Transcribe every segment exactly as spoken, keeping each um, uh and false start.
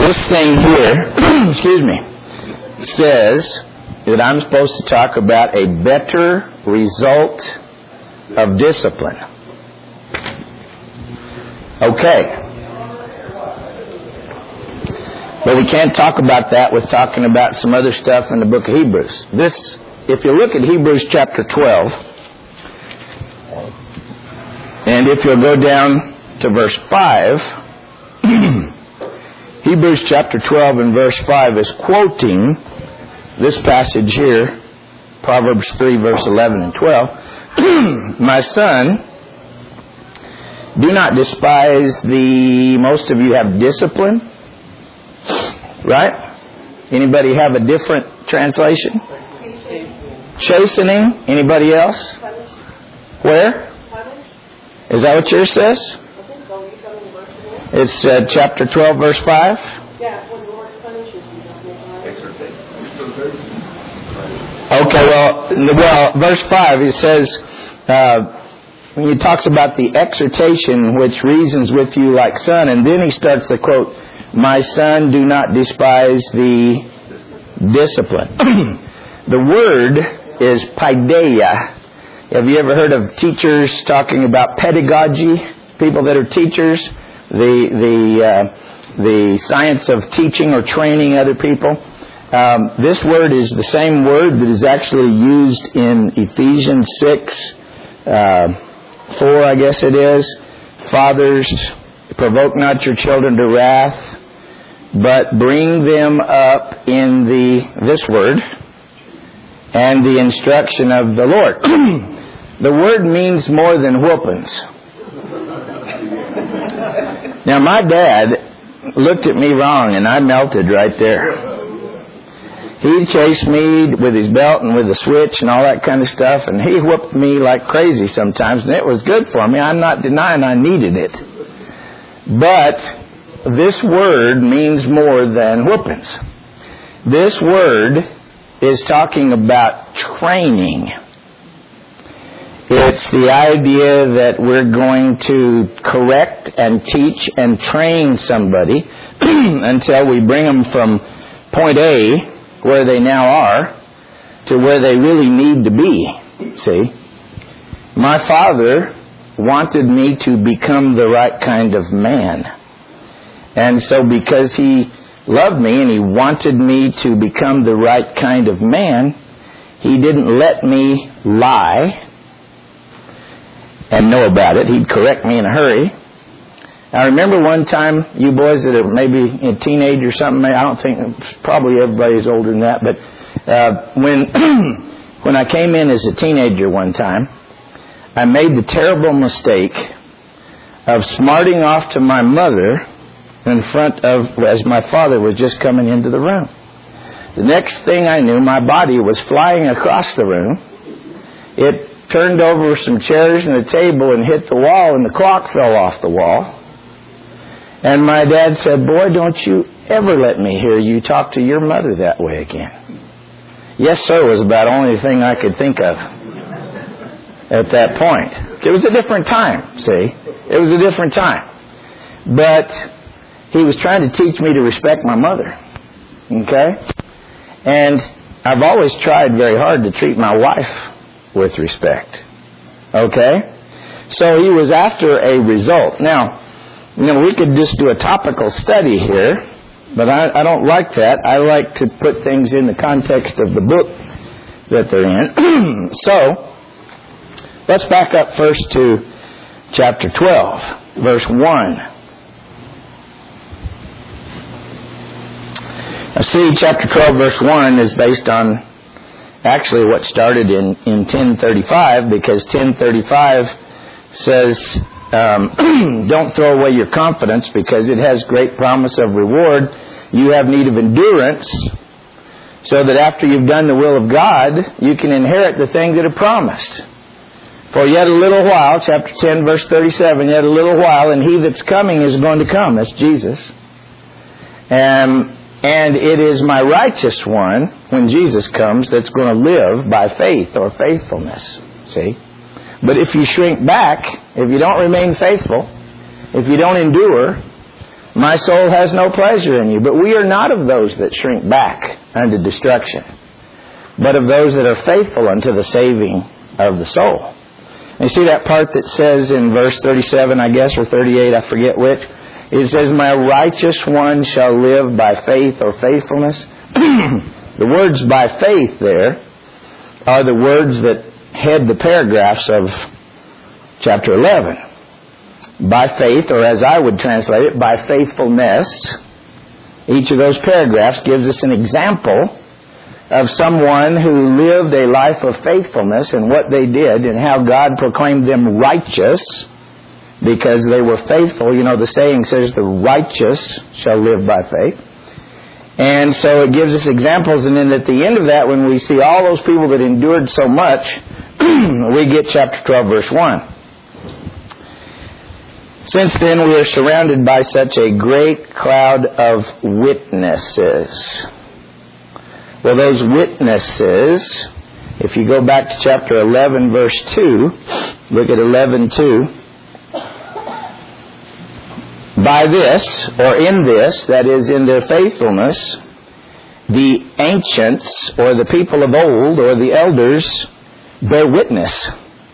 this thing here, excuse me, says that I'm supposed to talk about a better result of discipline. Okay. But we can't talk about that with talking about some other stuff in the book of Hebrews. This, if you look at Hebrews chapter twelve, and if you'll go down to verse five, Hebrews chapter twelve and verse five is quoting this passage here, Proverbs three, verse eleven and twelve. My son, do not despise the, most of you have discipline. Right? Anybody have a different translation? Chastening. Anybody else? Where? Is that what yours says? It's uh, chapter twelve, verse five. Okay, well, well, verse five, it says, uh, when he talks about the exhortation which reasons with you like son, and then he starts the quote, my son, do not despise the discipline. The word is paideia. Have you ever heard of teachers talking about pedagogy? People that are teachers, the the uh, the science of teaching or training other people. Um, this word is the same word that is actually used in Ephesians six, uh, four, I guess it is. Fathers, provoke not your children to wrath, but bring them up in the this word and the instruction of the Lord. The word means more than whoopings. Now, my dad looked at me wrong, and I melted right there. He chased me with his belt and with a switch and all that kind of stuff, and he whooped me like crazy sometimes, and it was good for me. I'm not denying I needed it. But this word means more than whoopings. This word is talking about training. It's the idea that we're going to correct and teach and train somebody until we bring them from point A, where they now are, to where they really need to be. See? My father wanted me to become the right kind of man. And so because he loved me and he wanted me to become the right kind of man, he didn't let me lie and know about it. He'd correct me in a hurry. I remember one time, you boys that are maybe a teenager or something, I don't think, probably everybody's older than that, but uh, when when I came in as a teenager one time, I made the terrible mistake of smarting off to my mother in front of, as my father was just coming into the room. The next thing I knew, my body was flying across the room. It turned over some chairs and a table and hit the wall, and the clock fell off the wall. And my dad said, boy, don't you ever let me hear you talk to your mother that way again. Yes, sir, was about the only thing I could think of at that point. It was a different time, see? It was a different time. But he was trying to teach me to respect my mother. Okay? And I've always tried very hard to treat my wife with respect. Okay? So he was after a result. Now, you know, we could just do a topical study here, but I, I don't like that. I like to put things in the context of the book that they're in. So, let's back up first to chapter twelve, verse one. Now, see, chapter twelve, verse one is based on actually what started in, in ten thirty-five, because ten thirty-five says, um, don't throw away your confidence because it has great promise of reward. You have need of endurance so that after you've done the will of God, you can inherit the thing that are promised. For yet a little while, chapter ten, verse thirty-seven, yet a little while, and he that's coming is going to come. That's Jesus. And, and it is my righteous one, when Jesus comes, that's going to live by faith or faithfulness. See? But if you shrink back, if you don't remain faithful, if you don't endure, My soul has no pleasure in you. But we are not of those that shrink back unto destruction, but of those that are faithful unto the saving of the soul. And you see that part that says in verse thirty-seven, I guess, or thirty-eight, I forget which. It says, my righteous one shall live by faith or faithfulness. The words by faith there are the words that head the paragraphs of chapter eleven. By faith, or as I would translate it, by faithfulness. Each of those paragraphs gives us an example of someone who lived a life of faithfulness in what they did and how God proclaimed them righteous because they were faithful. You know, the saying says the righteous shall live by faith. And so it gives us examples, and then at the end of that, when we see all those people that endured so much, we get chapter twelve, verse one. Since then we are surrounded by such a great cloud of witnesses. Well, those witnesses, if you go back to chapter eleven, verse two, look at eleven two. By this, or in this, that is, in their faithfulness, the ancients, or the people of old, or the elders, bear witness.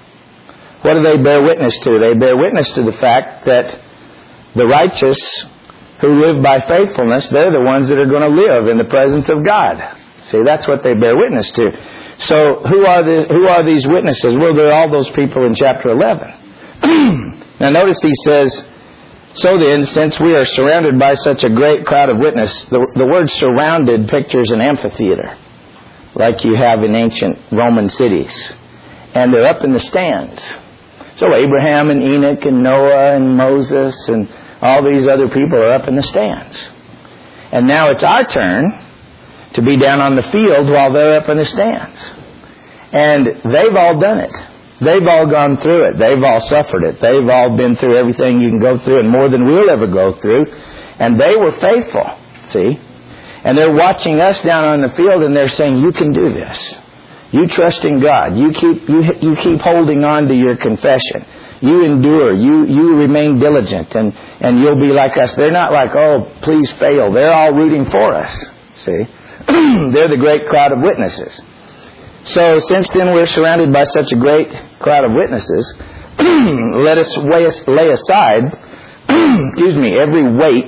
What do they bear witness to? They bear witness to the fact that the righteous who live by faithfulness, they're the ones that are going to live in the presence of God. See, that's what they bear witness to. So, who are the, who are these witnesses? Well, they're all those people in chapter eleven. Now, notice he says, so then, since we are surrounded by such a great crowd of witnesses, the, the word surrounded pictures an amphitheater, like you have in ancient Roman cities. And they're up in the stands. So Abraham and Enoch and Noah and Moses and all these other people are up in the stands. And now it's our turn to be down on the field while they're up in the stands. And they've all done it. They've all gone through it. They've all suffered it. They've all been through everything you can go through and more than we'll ever go through. And they were faithful, see? And they're watching us down on the field and they're saying, you can do this. You trust in God. You keep you you keep holding on to your confession. You endure. You you remain diligent, and, and you'll be like us. They're not like, oh, please fail. They're all rooting for us. See? They're the great crowd of witnesses. So since then we're surrounded by such a great crowd of witnesses, let us lay aside, excuse me, every weight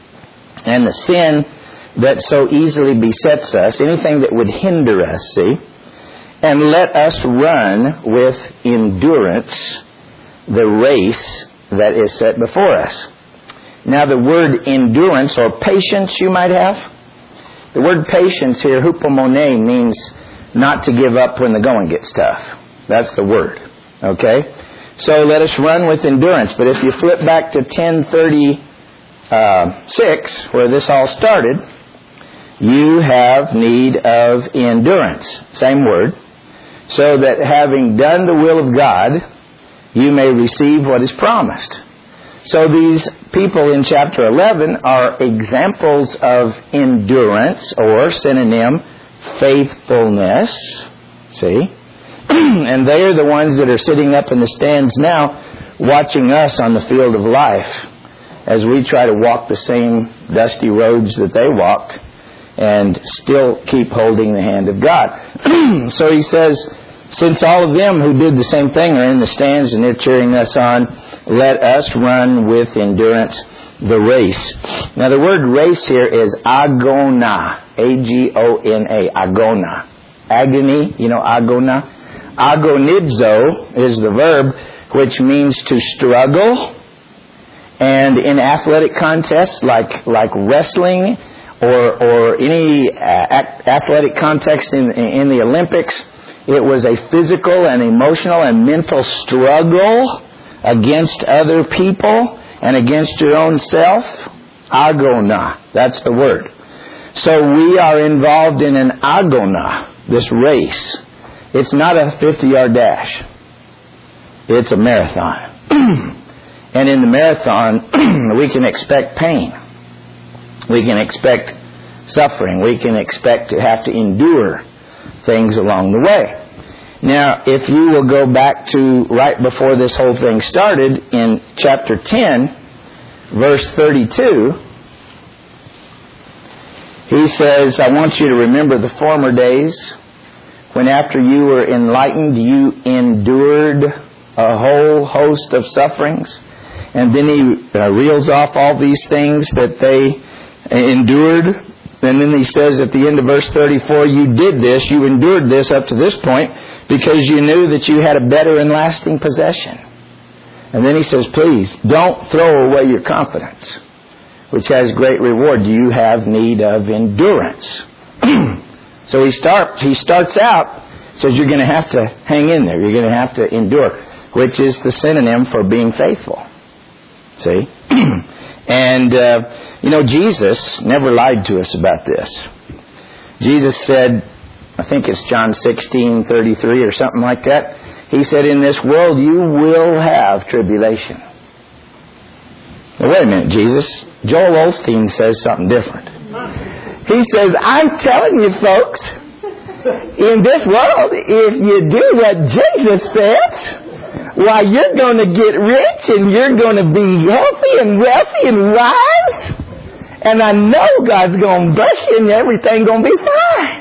and the sin that so easily besets us, anything that would hinder us, see? And let us run with endurance the race that is set before us. Now the word endurance or patience you might have. The word patience here, hupomone, means not to give up when the going gets tough. That's the word. Okay? So let us run with endurance. But if you flip back to ten thirty-six, where this all started, you have need of endurance. Same word. So that having done the will of God, you may receive what is promised. So these people in chapter eleven are examples of endurance, or synonym, faithfulness. See? And they are the ones that are sitting up in the stands now, watching us on the field of life as we try to walk the same dusty roads that they walked, and still keep holding the hand of God. So he says, since all of them who did the same thing are in the stands and they're cheering us on, let us run with endurance the race. Now the word race here is agona. A G O N A. Agona. Agony, you know, agona. Agonizo is the verb, which means to struggle. And in athletic contests like, like wrestling, or or any uh, athletic context in in the Olympics, it was a physical and emotional and mental struggle against other people and against your own self. Agona, that's the word. So we are involved in an agona, this race. It's not a fifty-yard dash. It's a marathon. And in the marathon, we can expect pain. We can expect suffering. We can expect to have to endure things along the way. Now, if you will go back to right before this whole thing started, in chapter ten, verse thirty-two, he says, I want you to remember the former days when after you were enlightened, you endured a whole host of sufferings. And then he uh, reels off all these things that they endured. And then he says at the end of verse thirty-four, you did this, you endured this up to this point because you knew that you had a better and lasting possession. And then he says, please, don't throw away your confidence, which has great reward. You have need of endurance. So he start he starts out, says you're going to have to hang in there. You're going to have to endure, which is the synonym for being faithful. See? And, uh, you know, Jesus never lied to us about this. Jesus said, I think it's John sixteen thirty-three or something like that. He said, in this world you will have tribulation. Now, wait a minute, Jesus. Joel Osteen says something different. He says, I'm telling you folks, in this world, if you do what Jesus says, why, you're going to get rich and you're going to be healthy and wealthy and wise. And I know God's going to bless you and everything's going to be fine.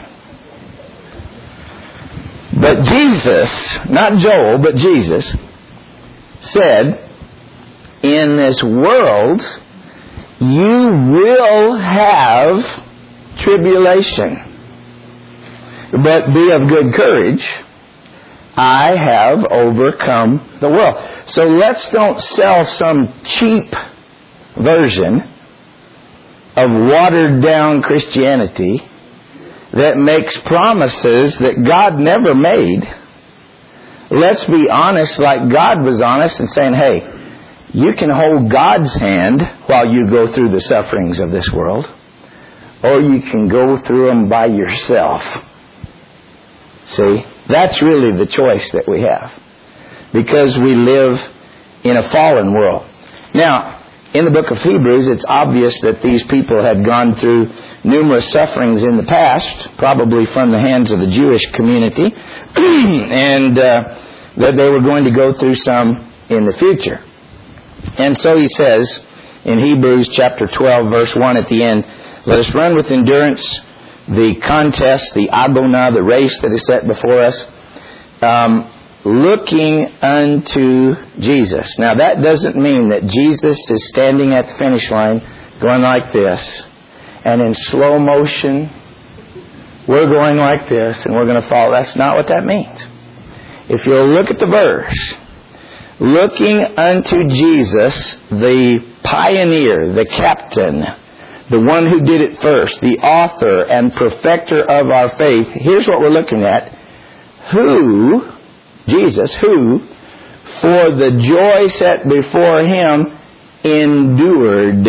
But Jesus, not Joel, but Jesus, said, in this world, you will have tribulation. But be of good courage. I have overcome the world. So let's don't sell some cheap version of watered down Christianity that makes promises that God never made. Let's be honest like God was honest and saying, hey, you can hold God's hand while you go through the sufferings of this world, or you can go through them by yourself. See, that's really the choice that we have, because we live in a fallen world. Now, in the book of Hebrews, it's obvious that these people had gone through numerous sufferings in the past, probably from the hands of the Jewish community, and uh, that they were going to go through some in the future. And so he says in Hebrews chapter twelve, verse one at the end, let us run with endurance the contest, the agona, the race that is set before us, um, looking unto Jesus. Now that doesn't mean that Jesus is standing at the finish line going like this, and in slow motion we're going like this and we're going to fall. That's not what that means. If you'll look at the verse, looking unto Jesus, the pioneer, the captain, the one who did it first, the author and perfecter of our faith, here's what we're looking at. Who, Jesus, who, for the joy set before him, endured.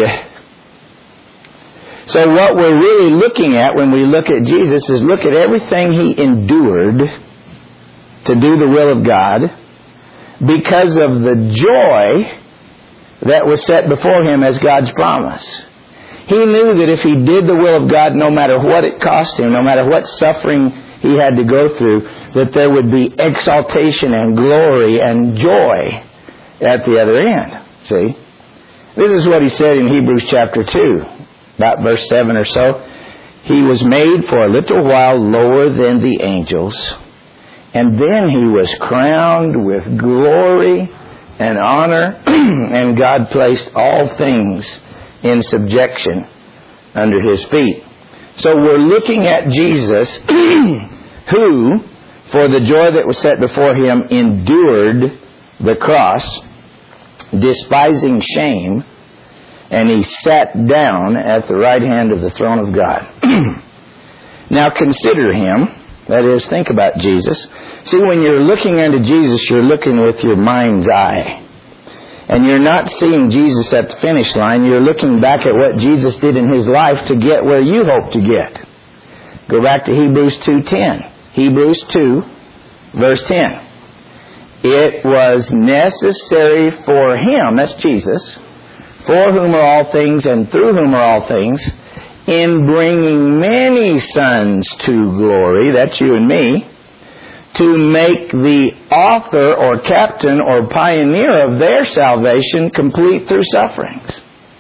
So what we're really looking at when we look at Jesus is look at everything he endured to do the will of God because of the joy that was set before him as God's promise. He knew that if he did the will of God, no matter what it cost him, no matter what suffering he had to go through, that there would be exaltation and glory and joy at the other end. See? This is what he said in Hebrews chapter two, about verse seven or so. He was made for a little while lower than the angels, and then he was crowned with glory and honor, and God placed all things in subjection under his feet. So we're looking at Jesus who, for the joy that was set before him, endured the cross, despising shame, and he sat down at the right hand of the throne of God. Now consider him, that is, think about Jesus. See, when you're looking unto Jesus, you're looking with your mind's eye. And you're not seeing Jesus at the finish line. You're looking back at what Jesus did in his life to get where you hope to get. Go back to Hebrews two ten. Hebrews two, verse ten. It was necessary for him, that's Jesus, for whom are all things and through whom are all things, in bringing many sons to glory, that's you and me, to make the author or captain or pioneer of their salvation complete through sufferings.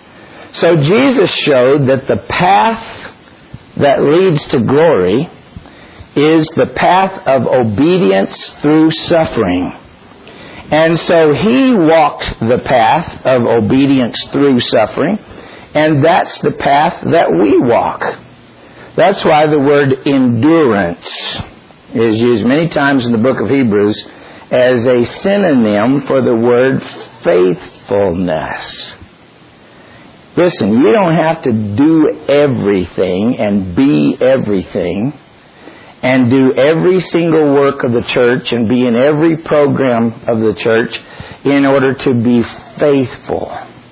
So Jesus showed that the path that leads to glory is the path of obedience through suffering. And so He walked the path of obedience through suffering, and that's the path that we walk. That's why the word endurance is used many times in the book of Hebrews as a synonym for the word faithfulness. Listen, you don't have to do everything and be everything and do every single work of the church and be in every program of the church in order to be faithful.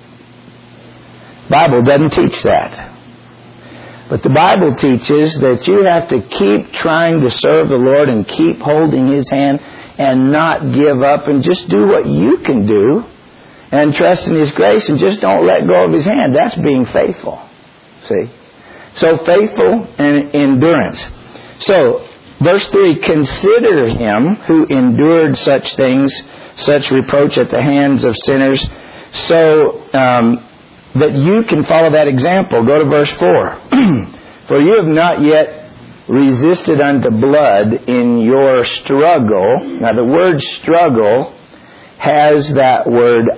The Bible doesn't teach that. But the Bible teaches that you have to keep trying to serve the Lord and keep holding His hand and not give up and just do what you can do and trust in His grace and just don't let go of His hand. That's being faithful. See? So faithful and endurance. So, verse three, consider Him who endured such things, such reproach at the hands of sinners, so um, that you can follow that example. Go to verse four. For you have not yet resisted unto blood in your struggle. Now the word struggle has that word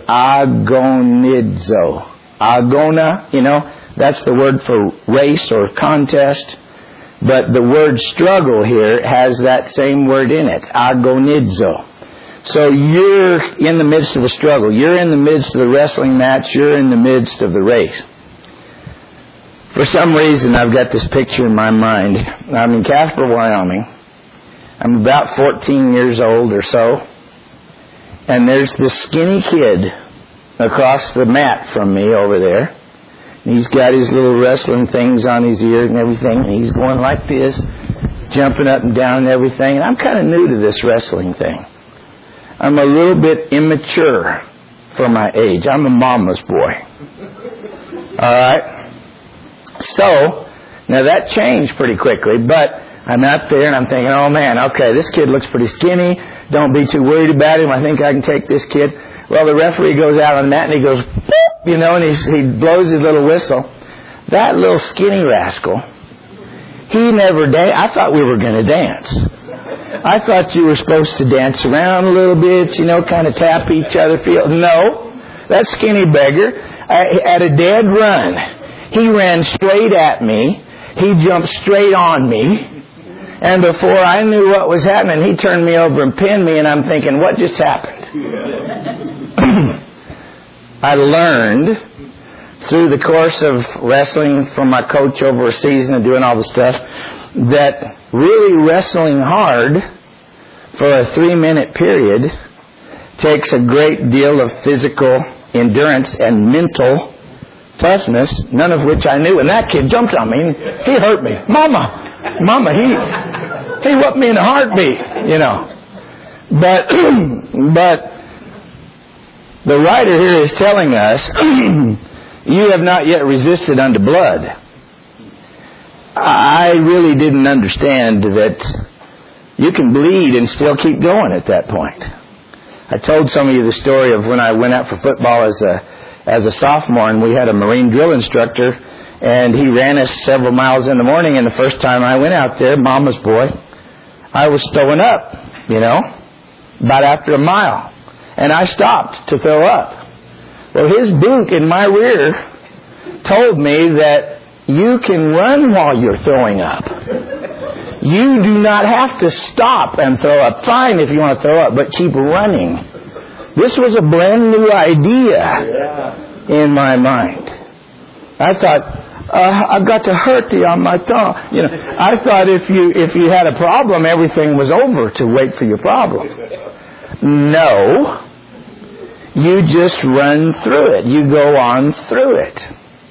agonizo. Agona, you know, that's the word for race or contest. But the word struggle here has that same word in it, agonizo. So you're in the midst of a struggle. You're in the midst of the wrestling match. You're in the midst of the race. For some reason, I've got this picture in my mind. I'm in Casper, Wyoming. I'm about fourteen years old or so. And there's this skinny kid across the mat from me over there. He's got his little wrestling things on his ear and everything. And he's going like this, jumping up and down and everything. And I'm kind of new to this wrestling thing. I'm a little bit immature for my age. I'm a mama's boy. All right? So, now that changed pretty quickly, but I'm out there and I'm thinking, oh man, okay, this kid looks pretty skinny. Don't be too worried about him. I think I can take this kid. Well, the referee goes out on that and he goes, boop, you know, and he, he blows his little whistle. That little skinny rascal, he never danced. I thought we were going to dance. I thought you were supposed to dance around a little bit, you know, kind of tap each other. Feel no, that skinny beggar, I, at a dead run, he ran straight at me. He jumped straight on me. And before I knew what was happening, he turned me over and pinned me, and I'm thinking, what just happened? I learned through the course of wrestling from my coach over a season and doing all the stuff that really wrestling hard for a three-minute period takes a great deal of physical endurance and mental toughness, none of which I knew. And that kid jumped on me and he hurt me. Mama! Mama, he he whooped me in a heartbeat, you know. But, but the writer here is telling us, you have not yet resisted unto blood. I really didn't understand that you can bleed and still keep going at that point. I told some of you the story of when I went out for football as a as a sophomore, and we had a Marine drill instructor, and he ran us several miles in the morning, and the first time I went out there, mama's boy, I was throwing up, you know, about after a mile. And I stopped to throw up. Well, his boot in my rear told me that you can run while you're throwing up. You do not have to stop and throw up. Fine if you want to throw up, but keep running. This was a brand new idea in my mind. I thought, uh, I've got to hurt you on my tongue. You know, I thought if you if you had a problem, everything was over to wait for your problem. No. You just run through it. You go on through it.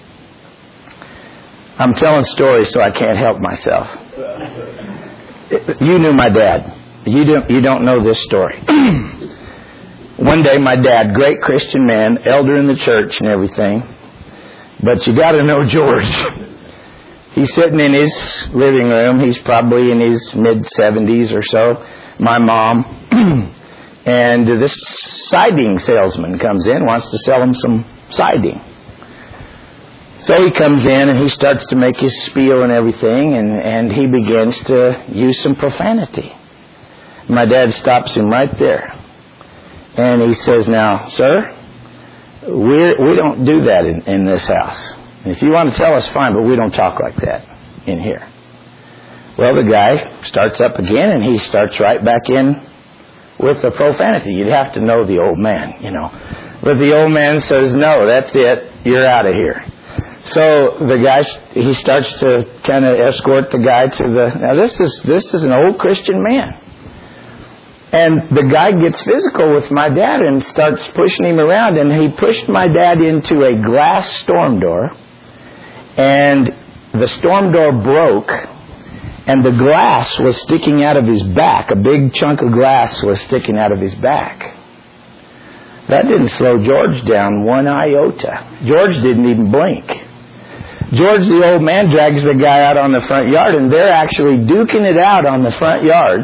I'm telling stories so I can't help myself. You knew my dad. You don't, you don't know this story. One day my dad, great Christian man, elder in the church and everything, but you got to know George. He's sitting in his living room. He's probably in his mid-seventies or so. My mom. And this siding salesman comes in, wants to sell him some siding. So he comes in and he starts to make his spiel and everything, and, and he begins to use some profanity. My dad stops him right there. And he says, now, sir, we're, we don't do that in, in this house. If you want to tell us, fine, but we don't talk like that in here. Well, the guy starts up again, and he starts right back in with the profanity. You'd have to know the old man, you know. But the old man says, no, that's it. You're out of here. So the guy, he starts to kind of escort the guy to the... Now, this is this is an old Christian man. And the guy gets physical with my dad and starts pushing him around. And he pushed my dad into a glass storm door. And the storm door broke. And the glass was sticking out of his back. A big chunk of glass was sticking out of his back. That didn't slow George down one iota. George didn't even blink. George, the old man, drags the guy out on the front yard, and they're actually duking it out on the front yard.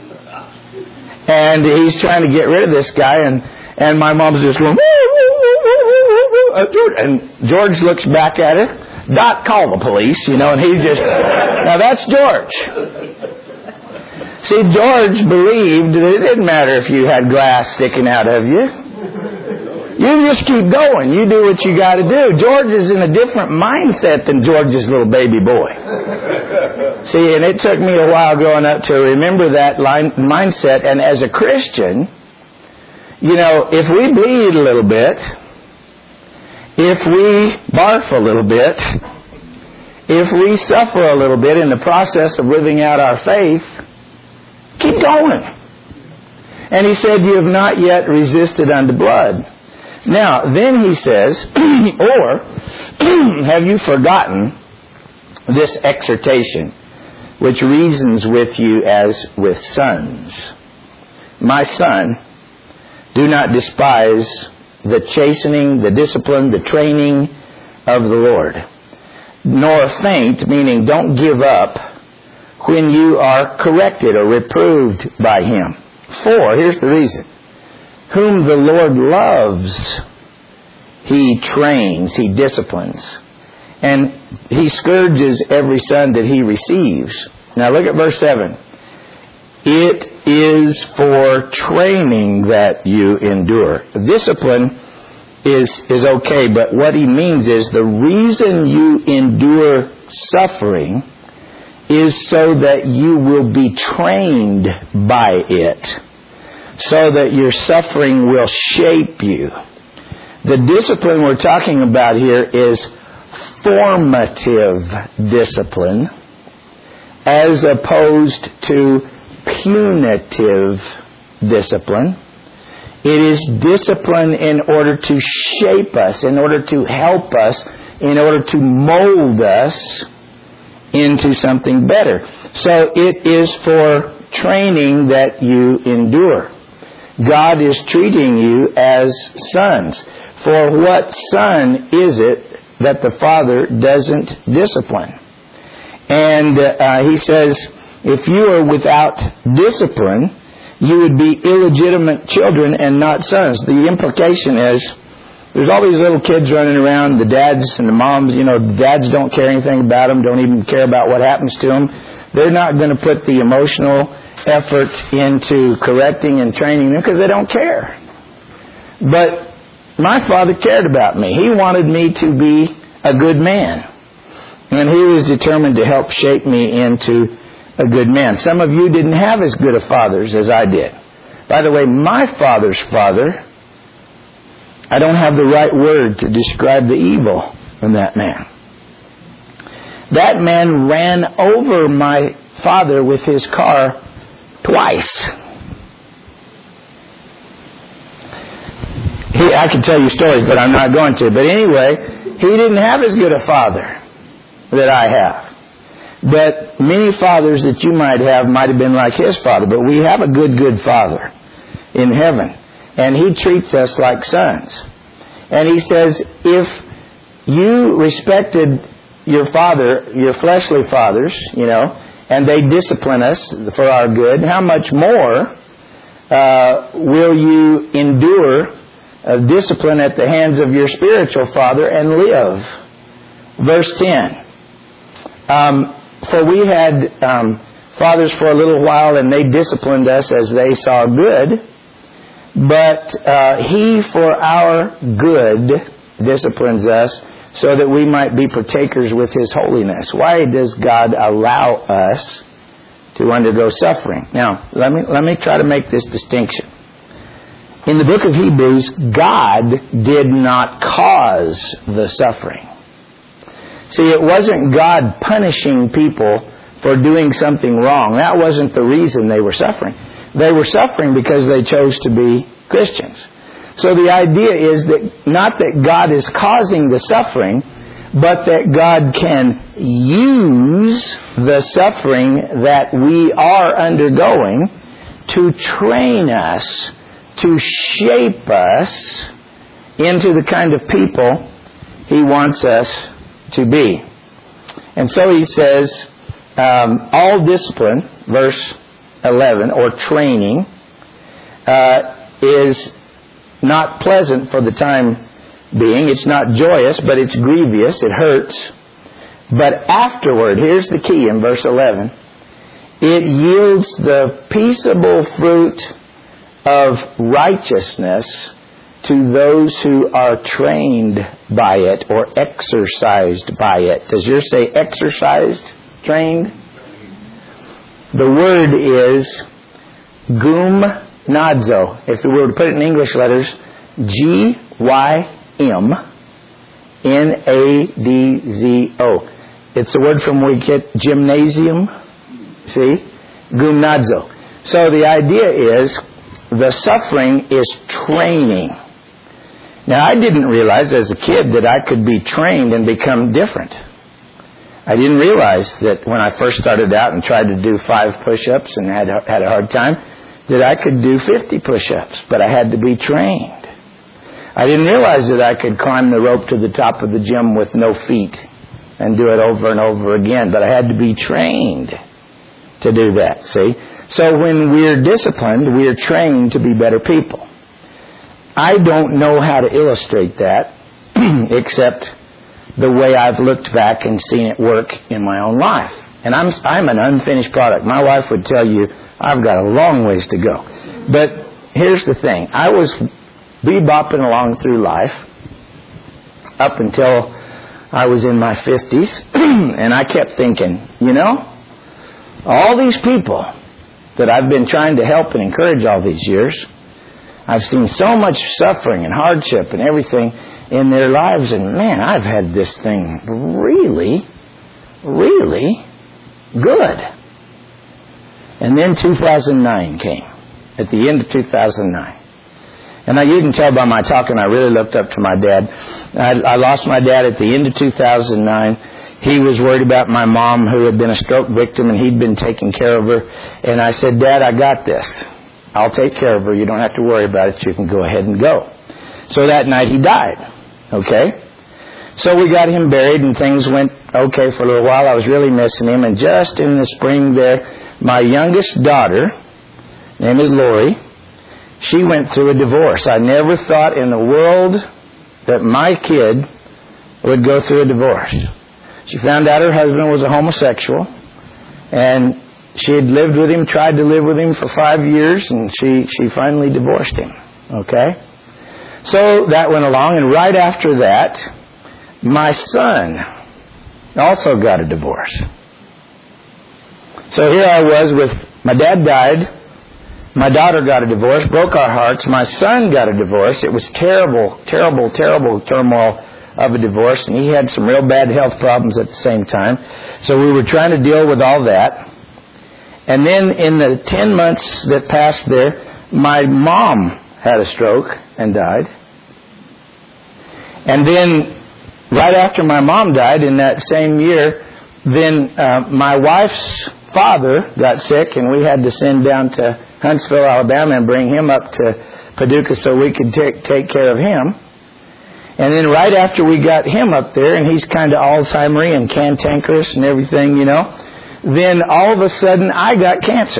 And he's trying to get rid of this guy, and, and my mom's just going, and George looks back at her. Doc, call the police, you know, and he just... Now, that's George. See, George believed that it didn't matter if you had glass sticking out of you. You just keep going. You do what you got to do. George is in a different mindset than George's little baby boy. See, and it took me a while growing up to remember that line, mindset. And as a Christian, you know, if we bleed a little bit... If we barf a little bit, if we suffer a little bit in the process of living out our faith, keep going. And he said, you have not yet resisted unto blood. Now, then he says, or have you forgotten this exhortation, which reasons with you as with sons? My son, do not despise the chastening, the discipline, the training of the Lord. Nor faint, meaning don't give up when you are corrected or reproved by Him. For, here's the reason. Whom the Lord loves, He trains, He disciplines. And He scourges every son that He receives. Now look at verse seven. It is for training that you endure. Discipline is, is okay, but what he means is the reason you endure suffering is so that you will be trained by it, so that your suffering will shape you. The discipline we're talking about here is formative discipline as opposed to punitive discipline. It is discipline in order to shape us, in order to help us, in order to mold us into something better. So it is for training that you endure. God is treating you as sons. For what son is it that the Father doesn't discipline? And uh, he says, if you are without discipline, you would be illegitimate children and not sons. The implication is, there's all these little kids running around, the dads and the moms, you know, the dads don't care anything about them, don't even care about what happens to them. They're not going to put the emotional effort into correcting and training them because they don't care. But my father cared about me. He wanted me to be a good man. And he was determined to help shape me into a good man. Some of you didn't have as good of fathers as I did. By the way, my father's father, I don't have the right word to describe the evil in that man. That man ran over my father with his car twice. He, I could tell you stories, but I'm not going to. But anyway, he didn't have as good a father that I have. But many fathers that you might have might have been like his father. But we have a good, good Father in heaven. And He treats us like sons. And He says, if you respected your father, your fleshly fathers, you know, and they discipline us for our good, how much more uh, will you endure uh, discipline at the hands of your spiritual father and live Verse ten. Um, for we had um, fathers for a little while, and they disciplined us as they saw good. But uh, He for our good disciplines us, so that we might be partakers with His holiness. Why does God allow us to undergo suffering? Now, let me let me try to make this distinction. In the book of Hebrews, God did not cause the suffering. See, it wasn't God punishing people for doing something wrong. That wasn't the reason they were suffering. They were suffering because they chose to be Christians. So the idea is that not that God is causing the suffering, but that God can use the suffering that we are undergoing to train us, to shape us into the kind of people He wants us to be. And so He says, um, all discipline, verse eleven, or training, uh, is not pleasant for the time being. It's not joyous, but it's grievous. It hurts. But afterward, here's the key in verse eleven, it yields the peaceable fruit of righteousness to those who are trained by it or exercised by it. Does yours say exercised, trained? The word is gymnazo. If we were to put it in English letters, G Y M N A D Z O. It's a word from where we get gymnasium. See? Gymnazo. So the idea is the suffering is training. Now, I didn't realize as a kid that I could be trained and become different. I didn't realize that when I first started out and tried to do five push-ups and had had a hard time, that I could do fifty push-ups, but I had to be trained. I didn't realize that I could climb the rope to the top of the gym with no feet and do it over and over again, but I had to be trained to do that, see? So when we're disciplined, we're trained to be better people. I don't know how to illustrate that except the way I've looked back and seen it work in my own life. And I'm I'm an unfinished product. My wife would tell you I've got a long ways to go. But here's the thing. I was bebopping along through life up until I was in my fifties, and I kept thinking, you know, all these people that I've been trying to help and encourage all these years, I've seen so much suffering and hardship and everything in their lives, and man, I've had this thing really, really good. And then two thousand nine came, at the end of two thousand nine. And now you can tell by my talking, I really looked up to my dad. I, I lost my dad at the end of two thousand nine. He was worried about my mom, who had been a stroke victim, and he'd been taking care of her. And I said, Dad, I got this. I'll take care of her. You don't have to worry about it. You can go ahead and go. So that night he died. Okay? So we got him buried, and things went okay for a little while. I was really missing him. And just in the spring there, my youngest daughter, name is Lori, she went through a divorce. I never thought in the world that my kid would go through a divorce. She found out her husband was a homosexual, and she had lived with him, tried to live with him for five years, and she, she finally divorced him. Okay? So that went along, and right after that, my son also got a divorce. So here I was with, my dad died, my daughter got a divorce, broke our hearts, my son got a divorce. It was terrible, terrible, terrible turmoil of a divorce, and he had some real bad health problems at the same time. So we were trying to deal with all that. And then in the ten months that passed there, my mom had a stroke and died. And then right after my mom died in that same year, then uh, my wife's father got sick, and we had to send down to Huntsville, Alabama, and bring him up to Paducah so we could take take care of him. And then right after we got him up there, and he's kind of Alzheimer and cantankerous and everything, you know, then all of a sudden I got cancer.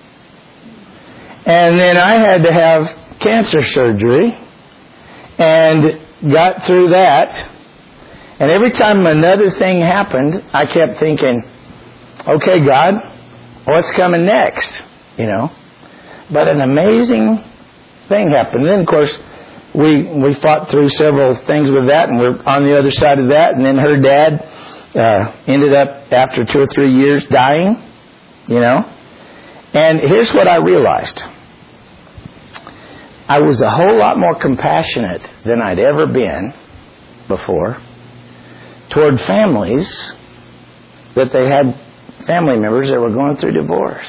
And then I had to have cancer surgery and got through that. And every time another thing happened, I kept thinking, okay, God, what's coming next? You know. But an amazing thing happened. And then, of course, we we fought through several things with that, and we're on the other side of that. And then her dad uh, ended up, after two or three years, dying, you know. And here's what I realized. I was a whole lot more compassionate than I'd ever been before toward families that they had family members that were going through divorce.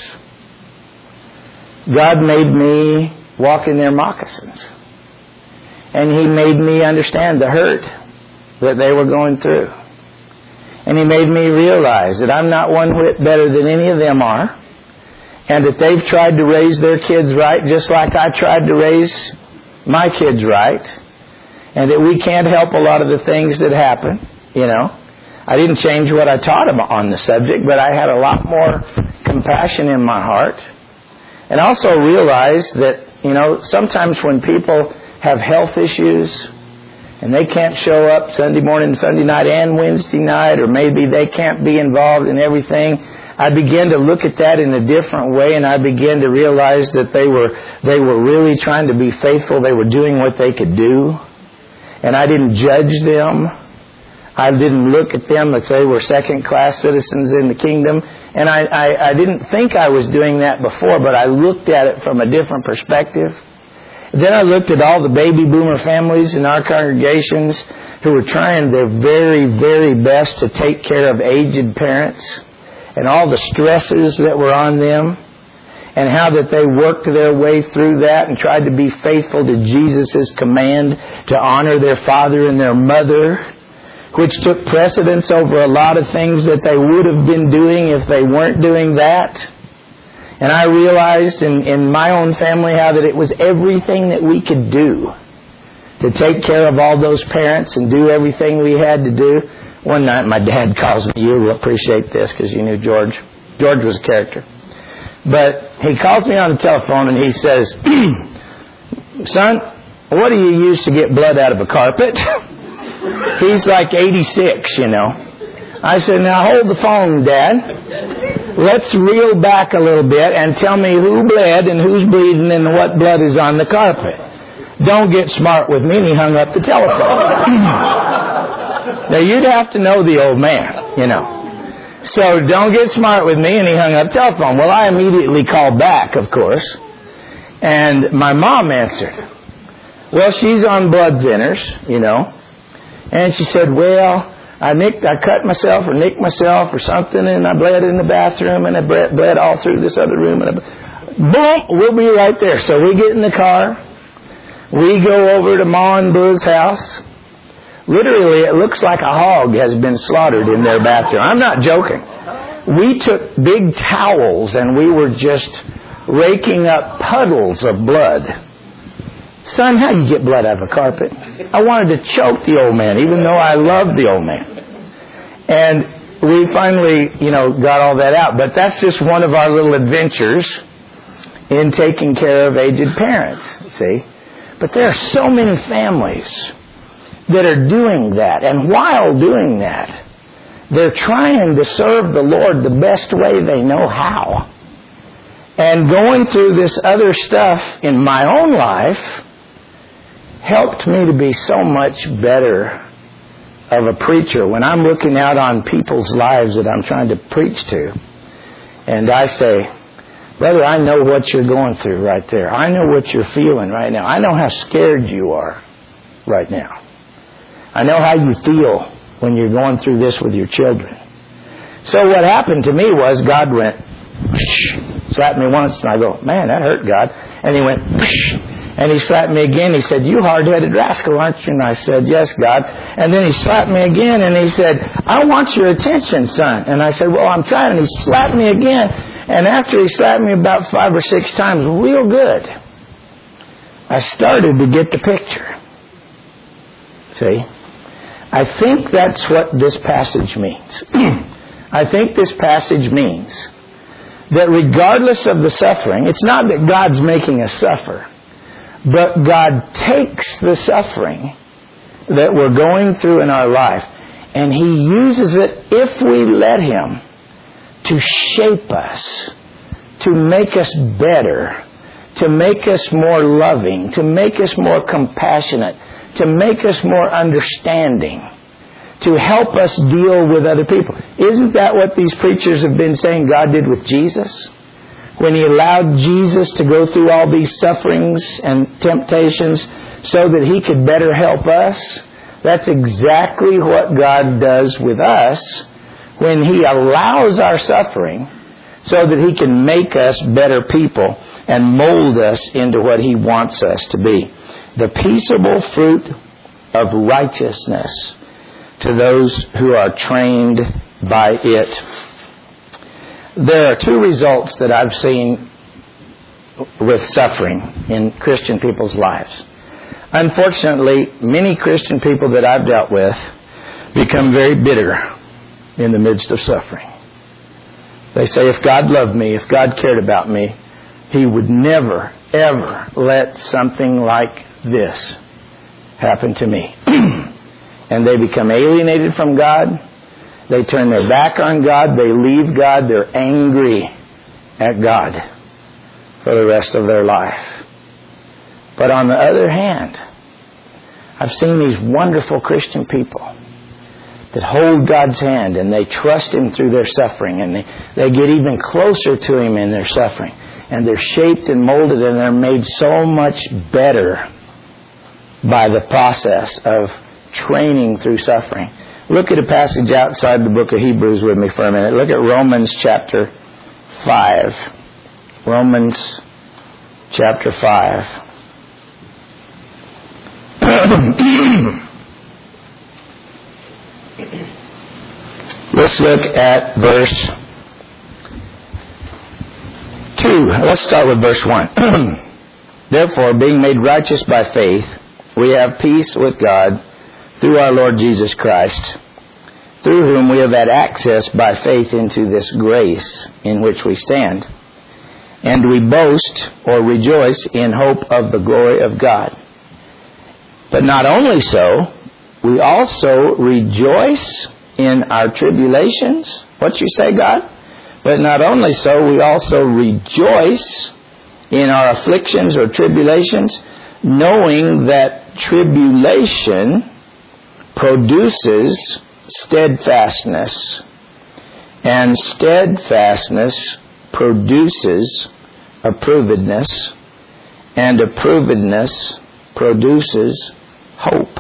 God made me walk in their moccasins. And He made me understand the hurt that they were going through. And He made me realize that I'm not one whit better than any of them are. And that they've tried to raise their kids right just like I tried to raise my kids right. And that we can't help a lot of the things that happen, you know. I didn't change what I taught them on the subject, but I had a lot more compassion in my heart. And also realized that, you know, sometimes when people have health issues and they can't show up Sunday morning, Sunday night, and Wednesday night, or maybe they can't be involved in everything, I began to look at that in a different way, and I began to realize that they were they were really trying to be faithful. They were doing what they could do, and I didn't judge them. I didn't look at them as they were second-class citizens in the kingdom, and I, I, I didn't think I was doing that before, but I looked at it from a different perspective. Then I looked at all the baby boomer families in our congregations who were trying their very, very best to take care of aged parents, and all the stresses that were on them, and how that they worked their way through that and tried to be faithful to Jesus' command to honor their father and their mother, which took precedence over a lot of things that they would have been doing if they weren't doing that. And I realized in, in my own family how that it was everything that we could do to take care of all those parents and do everything we had to do. One night my dad calls me. You will appreciate this because you knew George. George was a character. But he calls me on the telephone and he says, son, what do you use to get blood out of a carpet? He's like eighty-six, you know. I said, now hold the phone, Dad. Let's reel back a little bit and tell me who bled and who's bleeding and what blood is on the carpet. Don't get smart with me. And he hung up the telephone. Now, you'd have to know the old man, you know. So, don't get smart with me. And he hung up the telephone. Well, I immediately called back, of course. And my mom answered. Well, she's on blood thinners, you know. And she said, well, I nicked, I cut myself or nicked myself or something, and I bled in the bathroom, and I bled, bled all through this other room. And I, boom, we'll be right there. So we get in the car. We go over to Ma and Boo's house. Literally, it looks like a hog has been slaughtered in their bathroom. I'm not joking. We took big towels and we were just raking up puddles of blood. Son, how do you get blood out of a carpet? I wanted to choke the old man, even though I loved the old man. And we finally, you know, got all that out. But that's just one of our little adventures in taking care of aged parents, see? But there are so many families that are doing that. And while doing that, they're trying to serve the Lord the best way they know how. And going through this other stuff in my own life helped me to be so much better of a preacher when I'm looking out on people's lives that I'm trying to preach to. And I say, brother, I know what you're going through right there. I know what you're feeling right now. I know how scared you are right now. I know how you feel when you're going through this with your children. So what happened to me was God went, slapped me once, and I go, man, that hurt, God. And He went, and He slapped me again. He said, you hard-headed rascal, aren't you? And I said, yes, God. And then He slapped me again, and He said, I want your attention, son. And I said, well, I'm trying. And He slapped me again. And after He slapped me about five or six times, real good, I started to get the picture. See? I think that's what this passage means. I think this passage means that regardless of the suffering, it's not that God's making us suffer, but God takes the suffering that we're going through in our life And He uses it, if we let Him, to shape us, to make us better, to make us more loving, to make us more compassionate, to make us more understanding, to help us deal with other people. Isn't that what these preachers have been saying God did with Jesus? When He allowed Jesus to go through all these sufferings and temptations so that He could better help us. That's exactly what God does with us when He allows our suffering so that He can make us better people and mold us into what He wants us to be. The peaceable fruit of righteousness to those who are trained by it. There are two results that I've seen with suffering in Christian people's lives. Unfortunately, many Christian people that I've dealt with become very bitter in the midst of suffering. They say, if God loved me, if God cared about me, He would never, ever let something like this happen to me. And they become alienated from God. They turn their back on God. They leave God. They're angry at God for the rest of their life. But on the other hand, I've seen these wonderful Christian people that hold God's hand and they trust Him through their suffering, and they, they get even closer to Him in their suffering. And they're shaped and molded and they're made so much better by the process of training through suffering. Look at a passage outside the book of Hebrews with me for a minute. Look at Romans chapter five. Romans chapter five. Let's look at verse two. Let's start with verse one. Therefore, being made righteous by faith, we have peace with God through our Lord Jesus Christ, through whom we have had access by faith into this grace in which we stand. And we boast or rejoice in hope of the glory of God. But not only so, we also rejoice in our tribulations. What you say, God? But not only so, we also rejoice in our afflictions or tribulations, knowing that tribulation produces steadfastness, and steadfastness produces approvedness, and approvedness produces hope.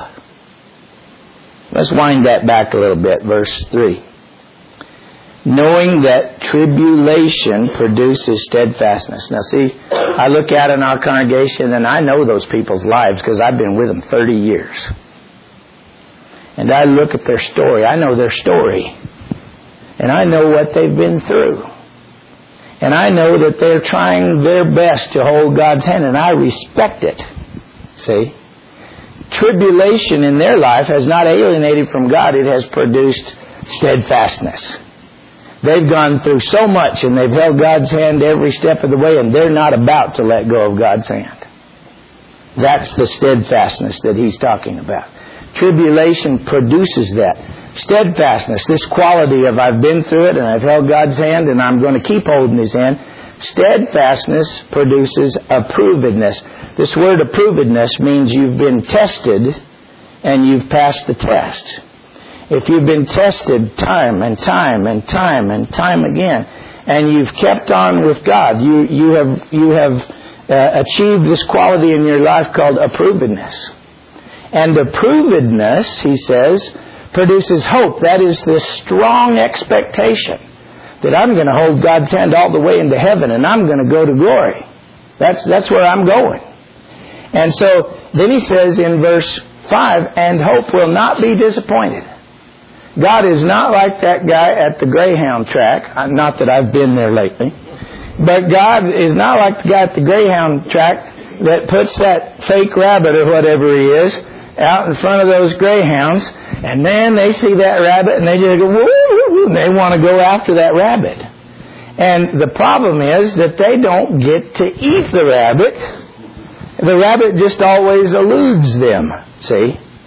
Let's wind that back a little bit. Verse three. Knowing that tribulation produces steadfastness. Now see, I look out in our congregation and I know those people's lives because I've been with them thirty years. And I look at their story. I know their story. And I know what they've been through. And I know that they're trying their best to hold God's hand, and I respect it. See? Tribulation in their life has not alienated from God. It has produced steadfastness. They've gone through so much, and they've held God's hand every step of the way, and they're not about to let go of God's hand. That's the steadfastness that he's talking about. Tribulation produces that. Steadfastness, this quality of I've been through it and I've held God's hand and I'm going to keep holding His hand. Steadfastness produces approvedness. This word approvedness means you've been tested and you've passed the test. If you've been tested time and time and time and time again, and you've kept on with God, you you have you have uh, achieved this quality in your life called approvedness. And approvedness, he says, produces hope. That is this strong expectation that I'm going to hold God's hand all the way into heaven and I'm going to go to glory. That's that's where I'm going. And so then he says in verse five, and hope will not be disappointed. God is not like that guy at the Greyhound track. Not that I've been there lately. But God is not like the guy at the Greyhound track that puts that fake rabbit or whatever he is out in front of those greyhounds, and man, they see that rabbit and they just go, woo, woo, woo, and they want to go after that rabbit. And the problem is that they don't get to eat the rabbit. The rabbit just always eludes them, see?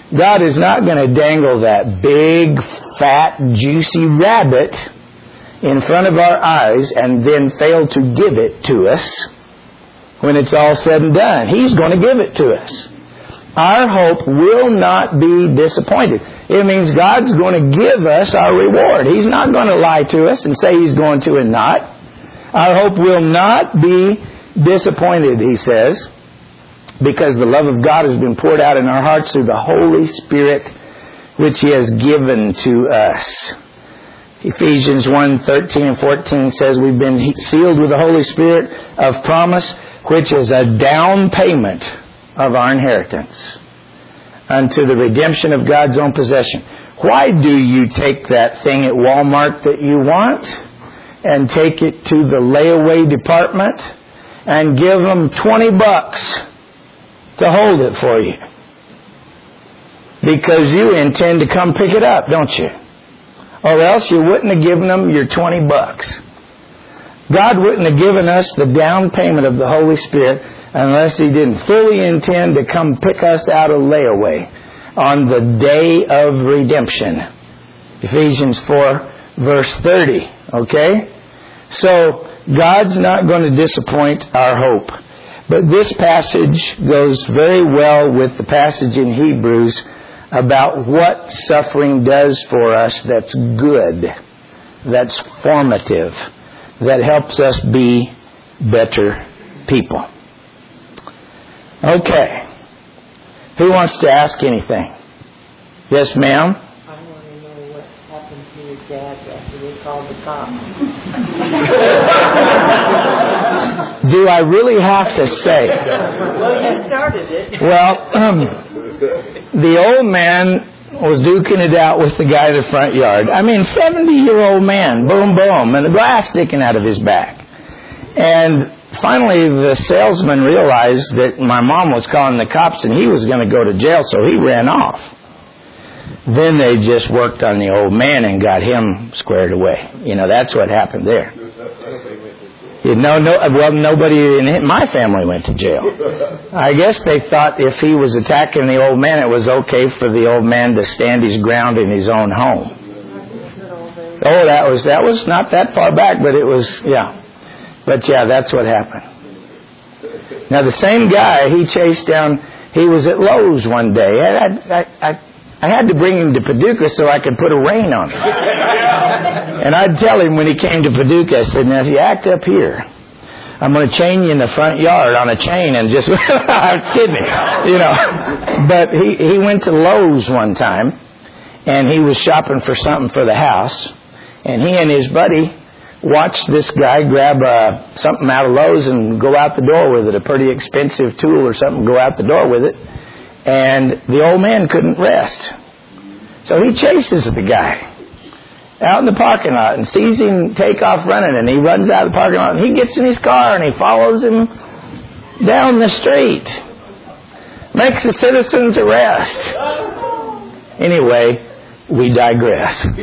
God is not going to dangle that big, fat, juicy rabbit in front of our eyes and then fail to give it to us when it's all said and done. He's going to give it to us. Our hope will not be disappointed. It means God's going to give us our reward. He's not going to lie to us and say He's going to and not. Our hope will not be disappointed, he says, because the love of God has been poured out in our hearts through the Holy Spirit which He has given to us. Ephesians one, thirteen and fourteen says we've been sealed with the Holy Spirit of promise, which is a down payment of our inheritance unto the redemption of God's own possession. Why do you take that thing at Walmart that you want and take it to the layaway department and give them twenty bucks to hold it for you? Because you intend to come pick it up, don't you? Or else you wouldn't have given them your twenty bucks. God wouldn't have given us the down payment of the Holy Spirit unless He didn't fully intend to come pick us out of layaway on the day of redemption. Ephesians four, verse thirty. Okay? So, God's not going to disappoint our hope. But this passage goes very well with the passage in Hebrews about what suffering does for us that's good, that's formative, that helps us be better people. Okay. Who wants to ask anything? Yes, ma'am? I want to know what happened to your dad after they called the cops. Do I really have to say? Well, you started it. Well, um, the old man was duking it out with the guy in the front yard. I mean, seventy-year-old man, boom, boom, and the glass sticking out of his back. And finally, the salesman realized that my mom was calling the cops and he was going to go to jail, so he ran off. Then they just worked on the old man and got him squared away. You know, that's what happened there. You know, no, well, nobody in my family went to jail. I guess they thought if he was attacking the old man, it was okay for the old man to stand his ground in his own home. Oh, that was that was not that far back, but it was, yeah. But yeah, that's what happened. Now, the same guy, he chased down, he was at Lowe's one day. I, I, I, I had to bring him to Paducah so I could put a rein on him. And I'd tell him when he came to Paducah, I said, now if you act up here, I'm going to chain you in the front yard on a chain and just, I'm kidding, you know. But he, he went to Lowe's one time and he was shopping for something for the house. And he and his buddy watched this guy grab uh, something out of Lowe's and go out the door with it, a pretty expensive tool or something, go out the door with it. And the old man couldn't rest. So he chases the guy out in the parking lot and sees him take off running, and he runs out of the parking lot and he gets in his car and he follows him down the street. Makes the citizen's arrest. Anyway, we digress. Well,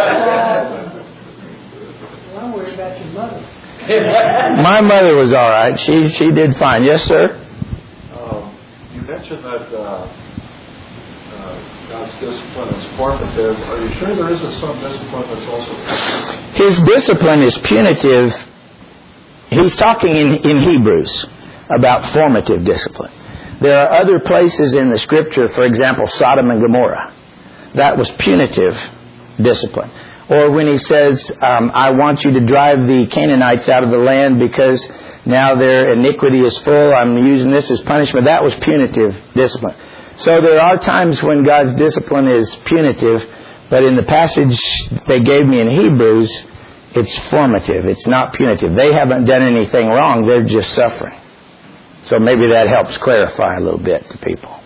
I'm worried about your mother. My mother was all right. She she did fine. Yes, sir? Um, you mentioned that uh, uh, God's discipline is formative. Are you sure there isn't some discipline that's also... His discipline is punitive. He's talking in, in Hebrews about formative discipline. There are other places in the Scripture, for example, Sodom and Gomorrah. That was punitive discipline. Or when he says, um, I want you to drive the Canaanites out of the land because now their iniquity is full, I'm using this as punishment. That was punitive discipline. So there are times when God's discipline is punitive, but in the passage they gave me in Hebrews, it's formative. It's not punitive. They haven't done anything wrong. They're just suffering. So maybe that helps clarify a little bit to people.